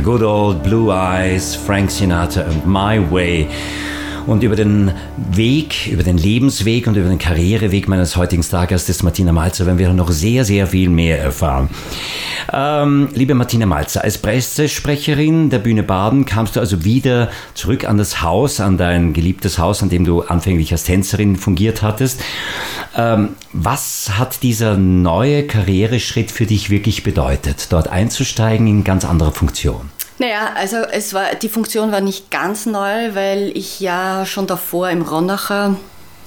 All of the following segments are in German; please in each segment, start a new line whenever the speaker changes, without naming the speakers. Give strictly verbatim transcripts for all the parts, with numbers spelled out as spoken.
Good Old Blue Eyes, Frank Sinatra and My Way. Und über den Weg, über den Lebensweg und über den Karriereweg meines heutigen Stargastes Martina Malzer werden wir noch sehr, sehr viel mehr erfahren. Ähm, liebe Martina Malzer, als Pressesprecherin der Bühne Baden kamst du also wieder zurück an das Haus, an dein geliebtes Haus, an dem du anfänglich als Tänzerin fungiert hattest. Ähm, was hat dieser neue Karriereschritt für dich wirklich bedeutet, dort einzusteigen in ganz andere Funktion?
Naja, also es war, die Funktion war nicht ganz neu, weil ich ja schon davor im Ronacher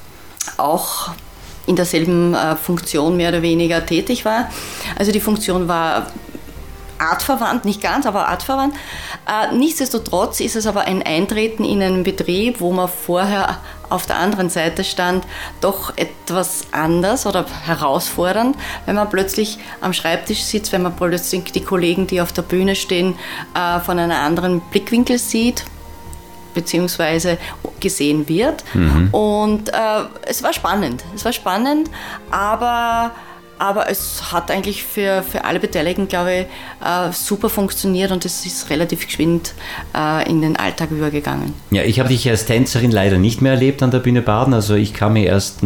auch in derselben äh, Funktion mehr oder weniger tätig war. Also die Funktion war artverwandt, nicht ganz, aber artverwandt. Äh, nichtsdestotrotz ist es aber ein Eintreten in einen Betrieb, wo man vorher auf der anderen Seite stand, doch etwas anders oder herausfordernd, wenn man plötzlich am Schreibtisch sitzt, wenn man plötzlich die Kollegen, die auf der Bühne stehen, äh, von einem anderen Blickwinkel sieht, beziehungsweise gesehen wird. Mhm. Und äh, es war spannend, es war spannend, aber Aber es hat eigentlich für, für alle Beteiligten, glaube ich, äh, super funktioniert und es ist relativ geschwind äh, in den Alltag übergegangen.
Ja, ich habe dich als Tänzerin leider nicht mehr erlebt an der Bühne Baden. Also ich kam mir erst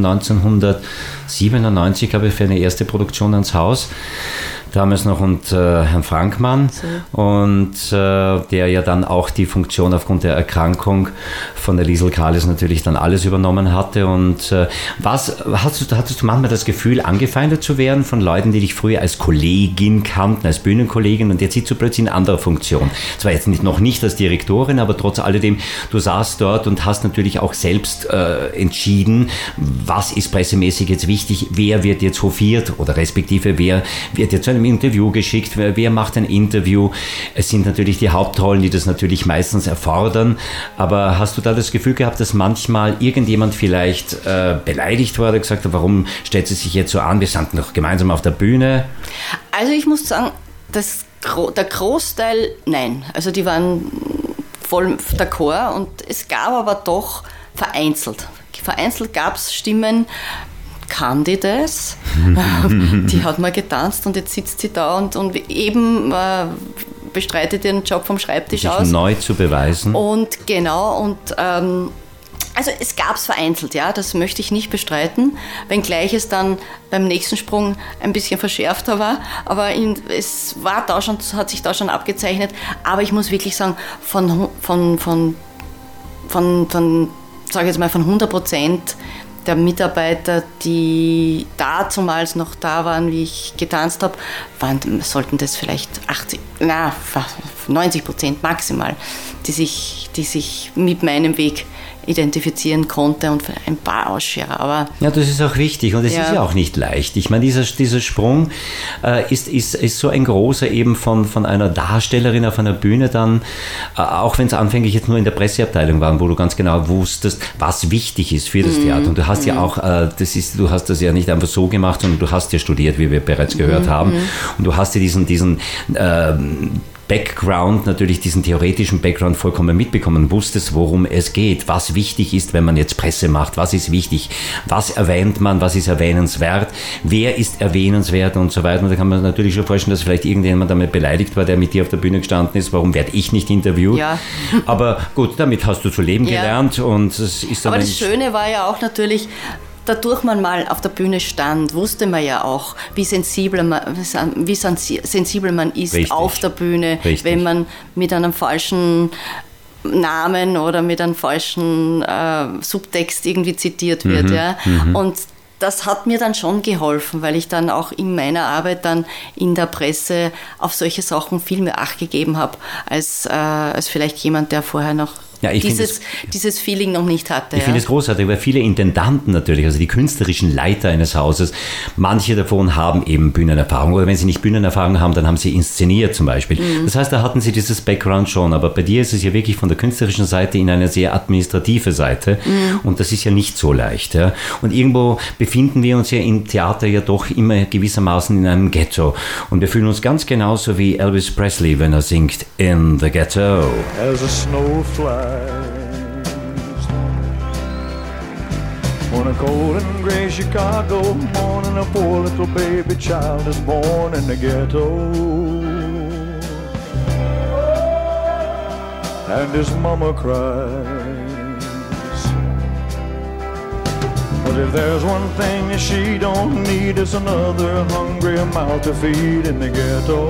neunzehnhundertsiebenundneunzig, glaube ich, für eine erste Produktion ans Haus. Damals noch und äh, Herrn Frankmann so. und äh, der ja dann auch die Funktion aufgrund der Erkrankung von der Liesl Kahles natürlich dann alles übernommen hatte. Und äh, was hattest du, hattest du manchmal das Gefühl, angefeindet zu werden von Leuten, die dich früher als Kollegin kannten, als Bühnenkollegin, und jetzt sitzt du plötzlich in anderer Funktion. Zwar jetzt nicht, noch nicht als Direktorin, aber trotz alledem, du saßt dort und hast natürlich auch selbst äh, entschieden, was ist pressemäßig jetzt wichtig, wer wird jetzt hofiert oder respektive wer wird jetzt zu einem Interview geschickt, wer, wer macht ein Interview. Es sind natürlich die Hauptrollen, die das natürlich meistens erfordern, aber hast du da das Gefühl gehabt, dass manchmal irgendjemand vielleicht äh, beleidigt wurde, gesagt hat, warum stellt sie sich jetzt so an, wir standen noch gemeinsam auf der Bühne?
Also ich muss sagen, das, der Großteil, nein, also die waren voll d'accord und es gab aber doch vereinzelt, vereinzelt gab es Stimmen, kann die das? Die hat mal getanzt und jetzt sitzt sie da und, und eben äh, bestreitet ihren Job vom Schreibtisch
sich
aus.
Neu zu beweisen.
Und genau, und ähm, also es gab es vereinzelt, ja, das möchte ich nicht bestreiten, wenngleich es dann beim nächsten Sprung ein bisschen verschärfter war, aber in, es war da schon, hat sich da schon abgezeichnet, aber ich muss wirklich sagen, von, von, von, von, von sage ich jetzt mal, von hundert Prozent der Mitarbeiter, die dazumals noch da waren, wie ich getanzt habe, waren, sollten das vielleicht achtzig, na, neunzig Prozent maximal, die sich, die sich mit meinem Weg identifizieren konnte und ein paar Ausscherer. Aber
ja, das ist auch wichtig und es ja. ist ja auch nicht leicht. Ich meine, dieser, dieser Sprung äh, ist, ist, ist so ein großer eben von, von einer Darstellerin auf einer Bühne dann, äh, auch wenn es anfänglich jetzt nur in der Presseabteilung war, wo du ganz genau wusstest, was wichtig ist für das mm. Theater. Und du hast mm. ja auch, äh, das ist, du hast das ja nicht einfach so gemacht, sondern du hast ja studiert, wie wir bereits gehört mm. haben. Und du hast ja diesen, diesen äh, Background, natürlich diesen theoretischen Background vollkommen mitbekommen, wusstest, worum es geht, was wichtig ist, wenn man jetzt Presse macht, was ist wichtig, was erwähnt man, was ist erwähnenswert, wer ist erwähnenswert und so weiter. Und da kann man natürlich schon vorstellen, dass vielleicht irgendjemand damit beleidigt war, der mit dir auf der Bühne gestanden ist, warum werde ich nicht interviewt?
Ja.
Aber gut, damit hast du zu leben
ja.
gelernt. Und es ist dann
aber das Schöne war ja auch natürlich, dadurch man mal auf der Bühne stand, wusste man ja auch, wie sensibel man, wie sensibel man ist Richtig. auf der Bühne, Richtig. wenn man mit einem falschen Namen oder mit einem falschen äh, Subtext irgendwie zitiert wird. Mhm. Ja? Mhm. Und das hat mir dann schon geholfen, weil ich dann auch in meiner Arbeit dann in der Presse auf solche Sachen viel mehr Acht gegeben habe, als, äh, als vielleicht jemand, der vorher noch Ja, dieses, es, dieses Feeling noch nicht hatte.
Ich
ja.
finde es großartig, weil viele Intendanten natürlich, also die künstlerischen Leiter eines Hauses, manche davon haben eben Bühnenerfahrung oder wenn sie nicht Bühnenerfahrung haben, dann haben sie inszeniert zum Beispiel. Mhm. Das heißt, da hatten sie dieses Background schon, aber bei dir ist es ja wirklich von der künstlerischen Seite in eine sehr administrative Seite mhm. und das ist ja nicht so leicht. Ja. Und irgendwo befinden wir uns ja im Theater ja doch immer gewissermaßen in einem Ghetto und wir fühlen uns ganz genauso wie Elvis Presley, wenn er singt In the Ghetto.
As a snowflake on a cold and gray Chicago morning, a poor little baby child is born in the ghetto. and his mama cries. But if there's one thing that she don't need, it's another hungry mouth to feed in the ghetto.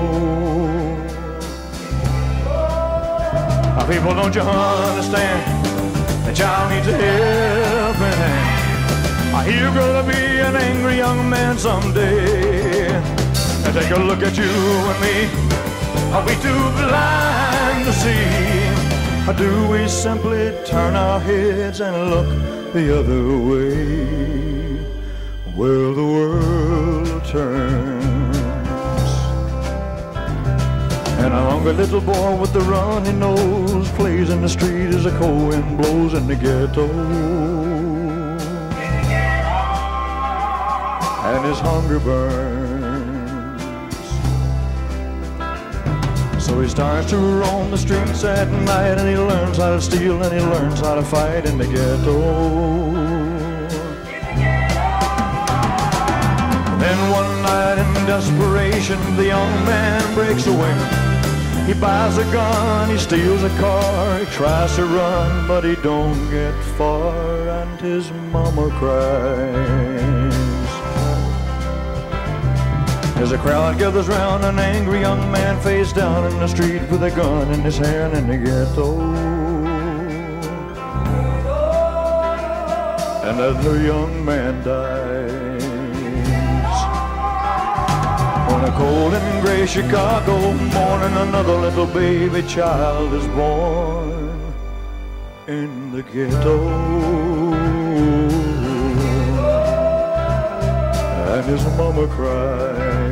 Now people, don't you understand? The child needs a helping hand. He'll grow to be an angry young man someday. And take a look at you and me. Are we too blind to see? Or do we simply turn our heads and look the other way? Well, the world turns, and a hungry little boy with the runny nose plays in the street as the cold wind blows in the ghetto. And his hunger burns, so he starts to roam the streets at night, and he learns how to steal and he learns how to fight in the ghetto. Then one night in desperation, the young man breaks away. He buys a gun, he steals a car, he tries to run, but he don't get far, and his mama cries. As a crowd gathers round an angry young man face down in the street with a gun in his hand in the ghetto. And as the young man dies, on a cold and gray Chicago morning, another little baby child is born in the ghetto. And his mama cries.